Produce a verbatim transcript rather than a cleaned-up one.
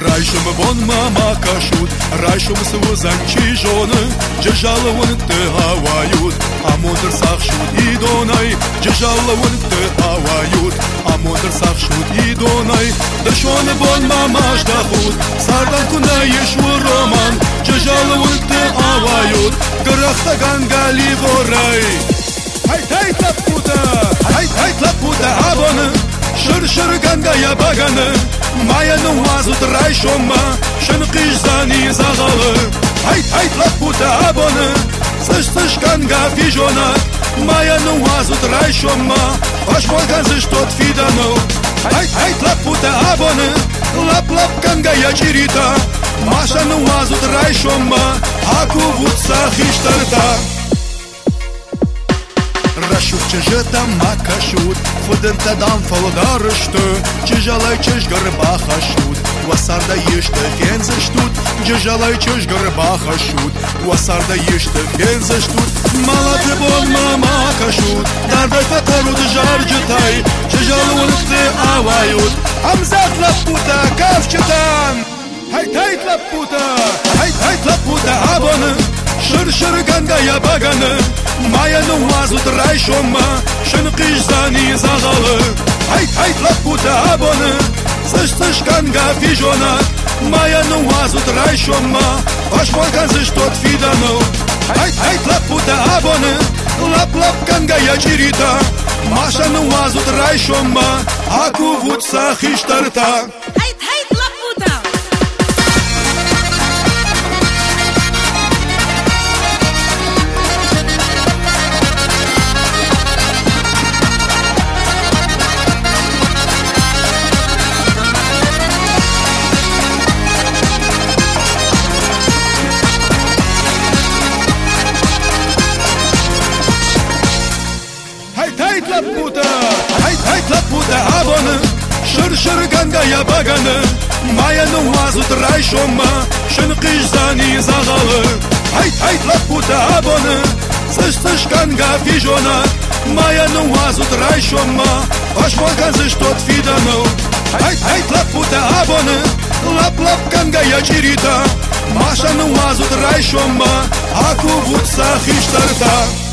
Райшум бон мама кашут, райшум свузанчи жоны, джежаловын ты хавают, а мудр сахшут и донай, джежаловын ты хавают, а мудр сахшут и донай, дашоны бон мама ждахут, сардан куна ешу роман, джежаловын ты хавают, грахтаган гали ворай. Ай-тай тлапута, ай-тай тлапута абоны, шыр-шыр гангая баганы, Maya nu azut raișoma Și-n câșzani zagălă Hai, hai, tlaputa abonă Să-și să-și canga fijonat Maya nu azut raișoma Faci molcan să-și tot fi de nou Hai, hai, tlaputa abonă Lap, lap, canga ia cirita Mașa nu azut raișoma Acu vut să hiștărta Рашук чежета макашут, фудента дам фолодарышты, чежалай чеж горбахашут, васарда еште фензештут, чежалай чеж горбахашут, васарда еште фензештут, малаты бон мамакашут, дардай фатарут жарджетай, чежалункты авают, амзат лапута кавчетан, хай-тай лапута, хай-тай лапута абоны, шыр-шыр гангая баганы, Maya nu azut raișoma Și-n câșzani zagălă Hai, hai, tlaputa abonă Să-și să-și canga fijonat Maya nu azut raișoma Faci molcan să-și tot fi de nou Hai, hai, tlaputa abonă Lap, lap, canga ia cirita Mașa nu azut raișoma Acu vut să hiștărta Hai, hai, tlaputa Tlaputa, hai, hai, tlaputa abonă Șır-șır gangaya bagаны Maya nu azut raișoma Și-n câșzani zagălă Hai, hai, tlaputa abonă Să-și să-și canga fijonat Maya nu azut raișoma Faci molcan să-și tot fi de nou Hai, hai, tlaputa abonă Lap, lap, gangaya cirita Mașa nu azut raișoma Acu vut să hiștărta